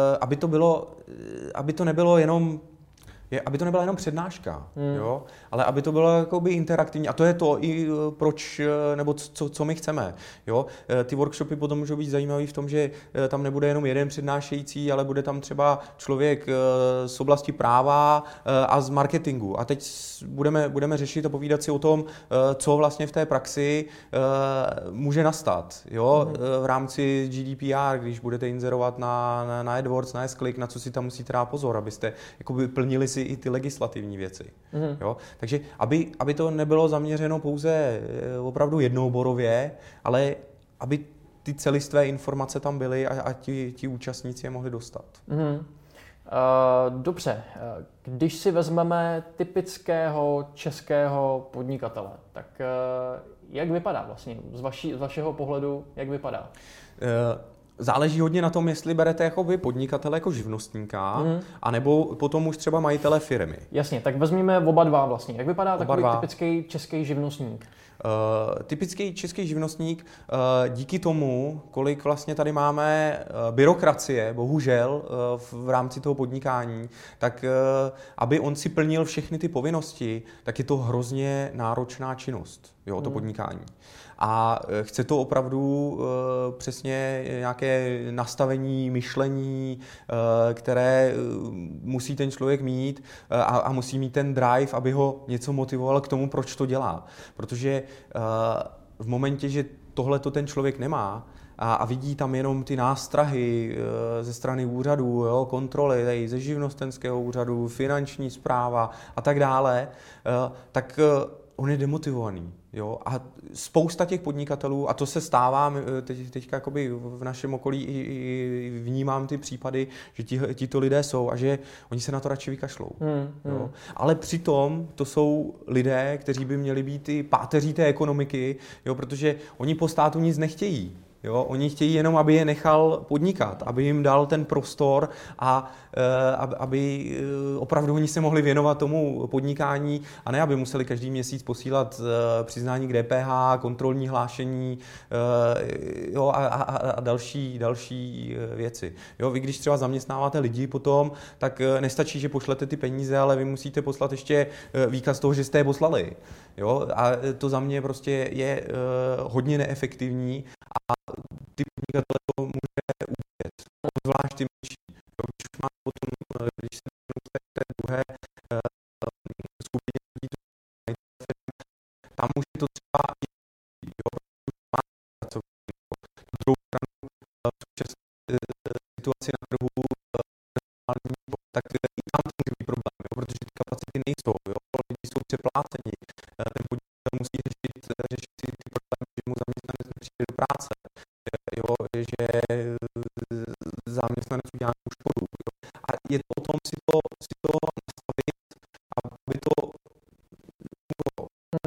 aby to nebyla jenom přednáška, jo? Ale aby to bylo jakoby interaktivní. A to je to i proč, nebo co my chceme. Jo? Ty workshopy potom můžou být zajímavý v tom, že tam nebude jenom jeden přednášející, ale bude tam třeba člověk z oblasti práva a z marketingu. A teď budeme řešit a povídat si o tom, co vlastně v té praxi může nastat. Jo? V rámci GDPR, když budete inzerovat na AdWords, na S-Click, na co si tam musíte dát pozor, abyste jakoby plnili si si i ty legislativní věci. Jo? Takže aby to nebylo zaměřeno pouze opravdu jednooborově, ale aby ty celistvé informace tam byly a ti účastníci je mohli dostat. Dobře, když si vezmeme typického českého podnikatele, tak jak vypadá vlastně z vašeho pohledu, jak vypadá? Záleží hodně na tom, jestli berete jako vy podnikatele jako živnostníka, anebo potom už třeba majitele firmy. Jasně, tak vezměme oba dva vlastně. Jak vypadá takový typický český živnostník? Typický český živnostník, díky tomu, kolik vlastně tady máme byrokracie, bohužel v rámci toho podnikání, tak aby on si plnil všechny ty povinnosti, tak je to hrozně náročná činnost, jo, to podnikání. A chce to opravdu přesně nějaké nastavení, myšlení, které musí ten člověk mít a musí mít ten drive, aby ho něco motivoval k tomu, proč to dělá. Protože v momentě, že tohle to ten člověk nemá a vidí tam jenom ty nástrahy ze strany úřadů, jo, kontroly ze živnostenského úřadu, finanční správa a tak dále, tak on je demotivovaný. Jo? A spousta těch podnikatelů, a to se stává, teďka jakoby v našem okolí i vnímám ty případy, že tito lidé jsou a že oni se na to radši vykašlou. Jo? Ale přitom to jsou lidé, kteří by měli být i páteří té ekonomiky, jo? Protože oni po státu nic nechtějí. Jo, oni chtějí jenom, aby je nechal podnikat, aby jim dal ten prostor a aby opravdu oni se mohli věnovat tomu podnikání a ne, aby museli každý měsíc posílat přiznání k DPH, kontrolní hlášení jo, a další věci. Jo, vy když třeba zaměstnáváte lidi potom, tak nestačí, že pošlete ty peníze, ale vy musíte poslat ještě výkaz toho, že jste je poslali. Jo, a to za mě prostě je hodně neefektivní a ty podnikatele to může ubít, zvlášť ty menší. Když už má potom, když se dostane k té druhé skupině lidí, tam už je to třeba jo, už má pracovníků. Na druhou stranu v současné situaci na trhu tak i tam to může být problém, jo, protože ty kapacity nejsou, jo, lidi jsou přepláceni, ten podnikatel musí řešit ty problémy, že mu zaměstnanec nepřijde do práce. Jo, že zaměstnanec udělá nějakou škodu. Jo. A je to o tom si to nastavit, aby to fungovalo.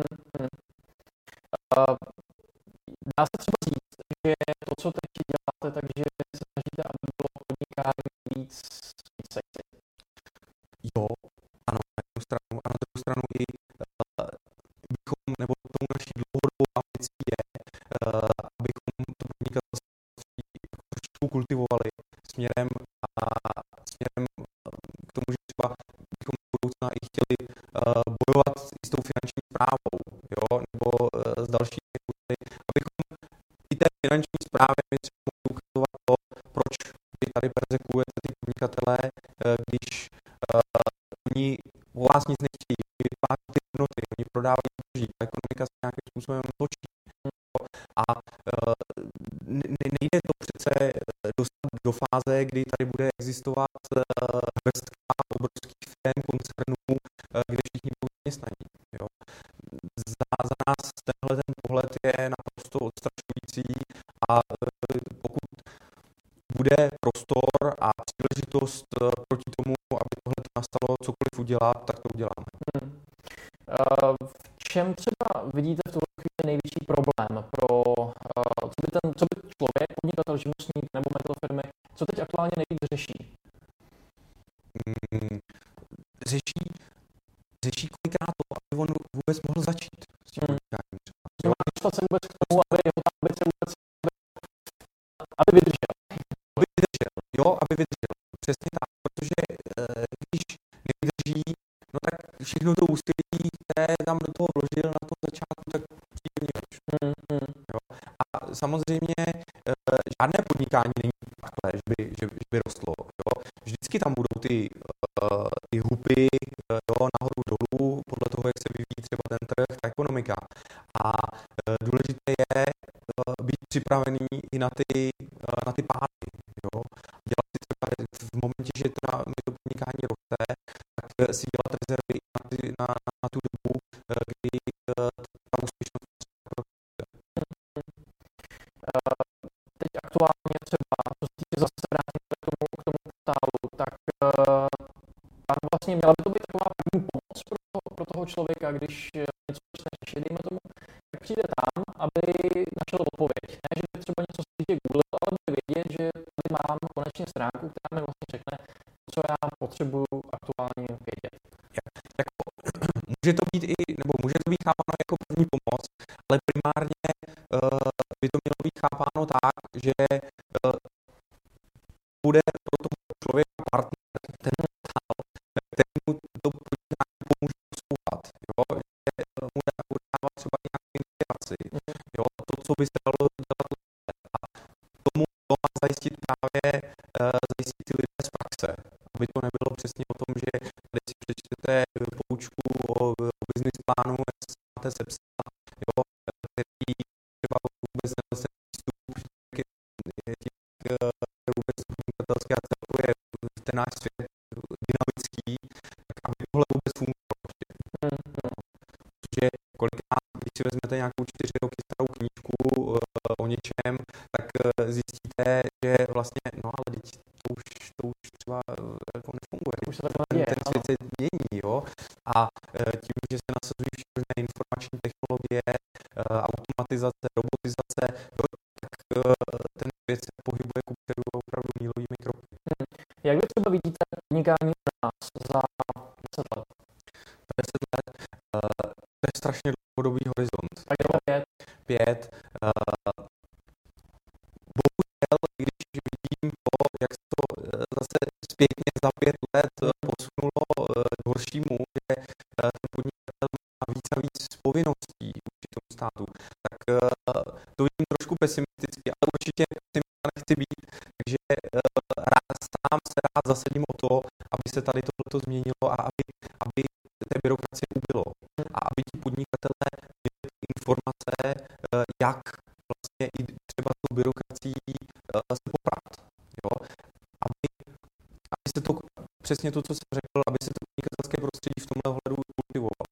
Dá se třeba říct, že to, co teď děláte, takže se snažíte, aby bylo podnikání víc sexy. Jo, ano, na jednu stranu. A na druhou stranu i bychom, nebo tomu naší dlouhodobou ambicí je, abychom to podnikatelství trošku kultivovali směrem k tomu, že třeba bychom v budoucna i chtěli bojovat i s tou finanční správou, jo, nebo s dalšími, abychom i té finanční správě my třeba mohli ukazovat to, proč vy tady perzekujete ty podnikatelé, když oni o vás nic nechtějí, oni vytváří ty hodnoty, oni prodávají zboží, ta ekonomika se nějakým způsobem točí. A nejde to přece dostat do fáze, kdy tady bude existovat hrstka obrovských firm, koncernů, kde všichni budou zaměstnaní. Jo. Za nás tenhle ten pohled je naprosto odstrašující a pokud bude prostor a příležitost proti tomu, aby tohle nastalo, cokoliv udělat, tak to uděláme. V čem třeba vidíte v tuhle chvíli největší problém pro co by člověk, podnikatel, živnostník nebo majitel firmy, co teď aktuálně nejvíc řeší? Řeší kolikrát to, aby on vůbec mohl začít s tím podnikáním. Dostat se vůbec k tomu, aby jeho ambice vůbec aby vydržel. Aby vydržel. Přesně tak, protože když nevydrží, no tak všechno to úsilí, které tam do toho vložil na tom začátku, tak přijde nič. Jo. A samozřejmě žádné podnikání není takhle, že by rostlo. Jo. Vždycky tam budou ty hupy, jo, nahoru dolů, podle toho, jak se vyvíjí třeba ten trh, ta ekonomika. A důležité je být připravený i na ty pády. Jo. Dělat si třeba v momentě, že to podnikání roste, tak si toho člověka, když něco začne řešit, dejme tomu, tak přijde tam, aby našel odpověď. Ne, že by třeba něco si googlil, ale by vědět, že tady mám konečně stránku, která mi vlastně řekne, co já potřebuju aktuálně vědět. Může to být může to být chápáno jako první pomoc, ale primárně by to mělo být chápáno tak, že bude pro toho člověka partner, ten kterému to podnikání pomůže poslouchat, jo? Že mu dává třeba nějakou inspiraci, jo? To, co by se dalo dělat a tomu to má zajistit právě zajistit ty lidé z praxe, aby to nebylo přesně o tom, že tady si přečtete poučku o business plánu, jak se máte sepsat, jo? Který třeba vůbec nebyl přístup, vůbec podnikatelský a celkově ten náš svět dynamický, tak aby tohle vůbec fungovalo. Protože kolikrát, když si vezmete nějakou 4 roky starou knížku o něčem, tak zjistíte, že vlastně, no ale to už třeba jako nefunguje. Už se takhle děje, ten svět se mění, jo. A tím, že se nasazují všechny informační technologie, automatizace, robotizace, jo, tak ten svět se pohybuje kupředu opravdu mílovými kroky. Jak vy třeba vidíte podnikání u nás za 10 let? 10 let, to je strašně dlouhodobý horizont. Tak je to 5. Bohužel, když vidím to, jak se to zase zpětně za 5 let posunulo k horšímu, že ten podnikatel má víc a víc povinností vůči tomu státu, tak to vidím trošku pesimisticky, ale určitě pesimista nechci být, takže sám se rád zasadím o to, aby se tady tohleto změnilo a aby té byrokracie ubylo. A aby ti podnikatelé měli informace, jak vlastně i třeba s tou byrokracií se poprat. Jo? Aby se to, přesně to, co jsem řekl, aby se to podnikatelské prostředí v tomhle ohledu kultivovalo.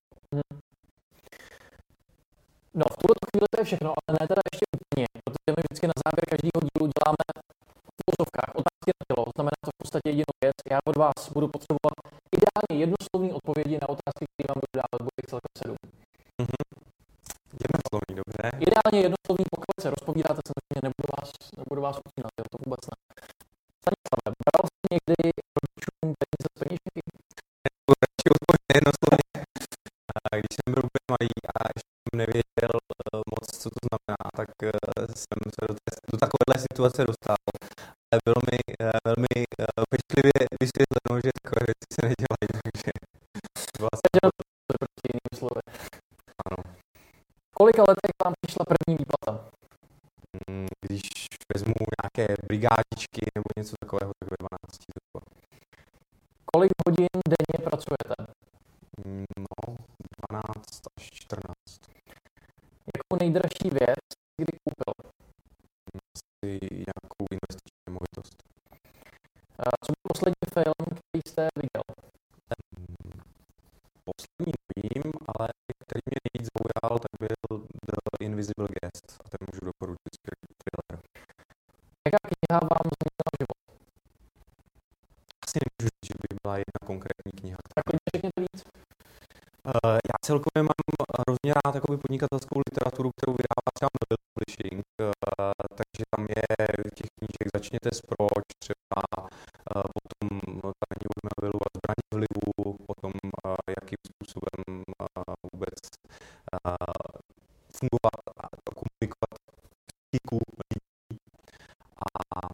No, v tuhle chvíli to je všechno, ale ne teda ještě úplně, protože my vždycky na závěr každého dílu děláme v uvozovkách otázky na tělo, znamená to v podstatě jedinou věc. Já od vás budu potřebovat ideálně jednoslovní odpovědi na otázky, které vám budu dávat, bude celkem 7. Jednoslovní, dobře. Ideálně jednoslovní, pokud se rozpovídáte, samozřejmě nebudu vás utínat, to vůbec ne. Stanislave, bral jsi někdy rodičům peníze z peněženky? Radši odpověď jednoslovně. Když jsem byl úplně malý a ještě jsem nevěděl moc, co to znamená, tak jsem se do takovéhle situace dostal. Ale bylo mi velmi pečlivě vysvětleno, že takové věci se nedělají, takže vlastně... Proti jiným slovy. Ano. Kolika letech vám přišla první výplata? Když vezmu nějaké brigádičky nebo něco takového, tak ve 12. zhruba. Kolik hodin denně pracujete? No, 12 až 14. Jakou nejdražší věc kdy koupil? Asi nějakou investiční nemovitost. Co byl poslední film, který jste viděl? Poslední nevím, ale který mě nejvíc zaujal, tak byl The Invisible Guest. A ten můžu doporučit thriller. Jaká kniha vám změnila život? Asi nemůžu říct, že by byla jedna konkrétní kniha. Tak řekněte víc. Já celkově mám hrozně rád takovou podnikatelskou literaturu, kterou vydává třeba Mobile Publishing, takže tam je těch knížek Začněte s proč, třeba potom Tajení od Melvillu a Zbraně vlivu, potom jakým způsobem vůbec fungovat a komunikovat psychiku lidí a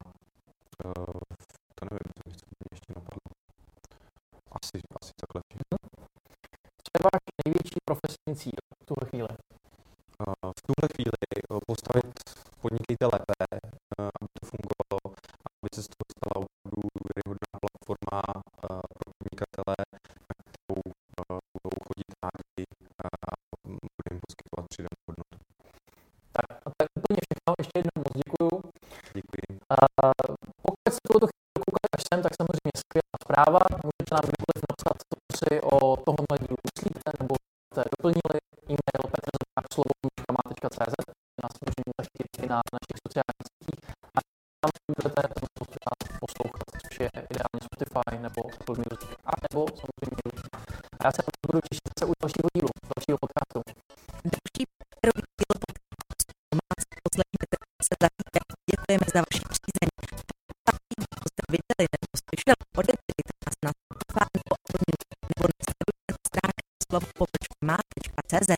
to nevím, co mě ještě napadlo. Asi takhle všechno. Co je váš největší profesní cíl v tuhle chvíli? V tuhle chvíli postavit Podnikejte lépe, aby to fungovalo, aby se z toho stala opravdu důvěryhodná platforma pro podnikatele, na kterou budou chodit rádi a bude jim poskytovat přidanou hodnotu. Tak a to je úplně všechno. Ještě jednou moc děkuju. Děkuji. Pokud jste tuto chvíli koukali až sem, tak samozřejmě skvělá zpráva. Můžete nám kdykoliv napsat, co si o tohohle dílu myslíte, nebo jste doplnili e-mail petr@slovo.cz. Nás můžeme zaštít i na našich sociálních sítích. A tam budete poslouchat, což je ideálně Spotify nebo Apple Music, a nebo samozřejmě YouTube. A já se budu těšit se u dalšího slovo.má.cz.